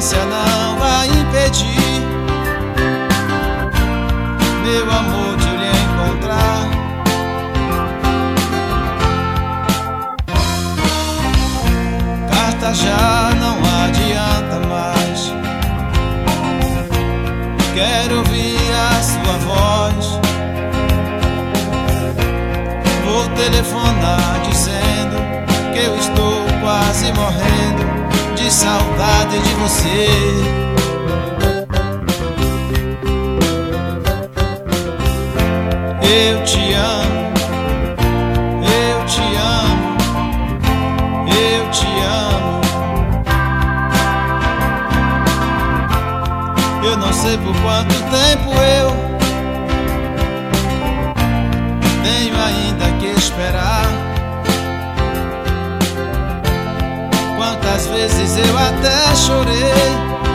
distância não vai impedir, meu amor, de lhe encontrar. Carta já não adianta mais, quero ouvir a sua voz. Vou telefonar dizendo que eu estou quase morrendo de saudade de você. Eu te amo, eu te amo, eu te amo. Eu não sei por quanto tempo eu tenho ainda que esperar. Quantas vezes eu até chorei,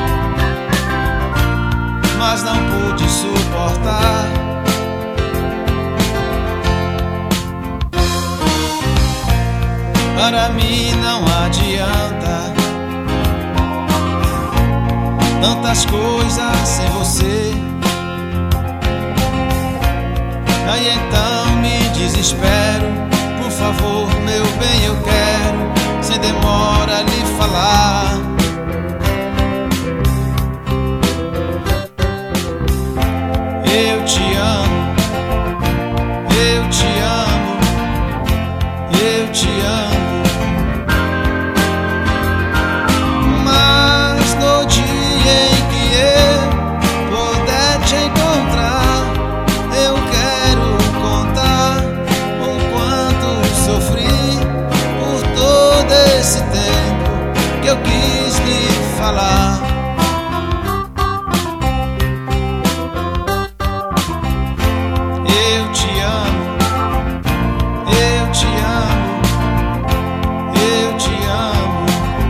mas não pude suportar. Para mim não adianta tantas coisas sem você. Aí então me desespero, por favor, meu bem, eu quero sem demora lhe falar. Eu te amo, eu te amo, eu te amo. Mas no dia em que eu puder te encontrar, eu quero contar o quanto sofri por todo esse tempo que eu quis lhe falar. Eu te amo, eu te amo, eu te amo.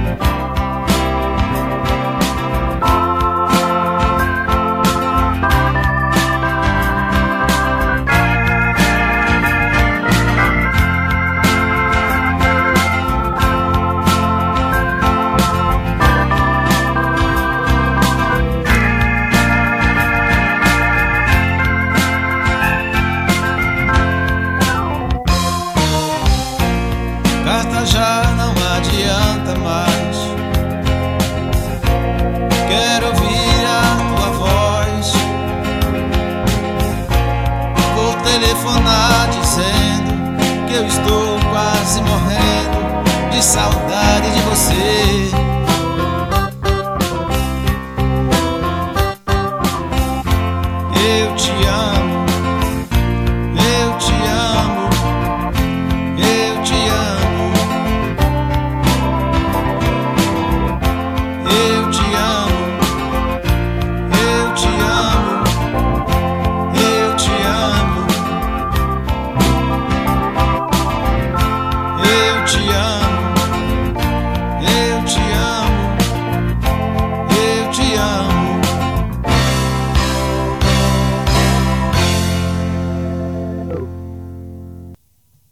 Carta já não adianta mais, quero ouvir a tua voz. Vou telefonar dizendo que eu estou quase morrendo de saudade de você.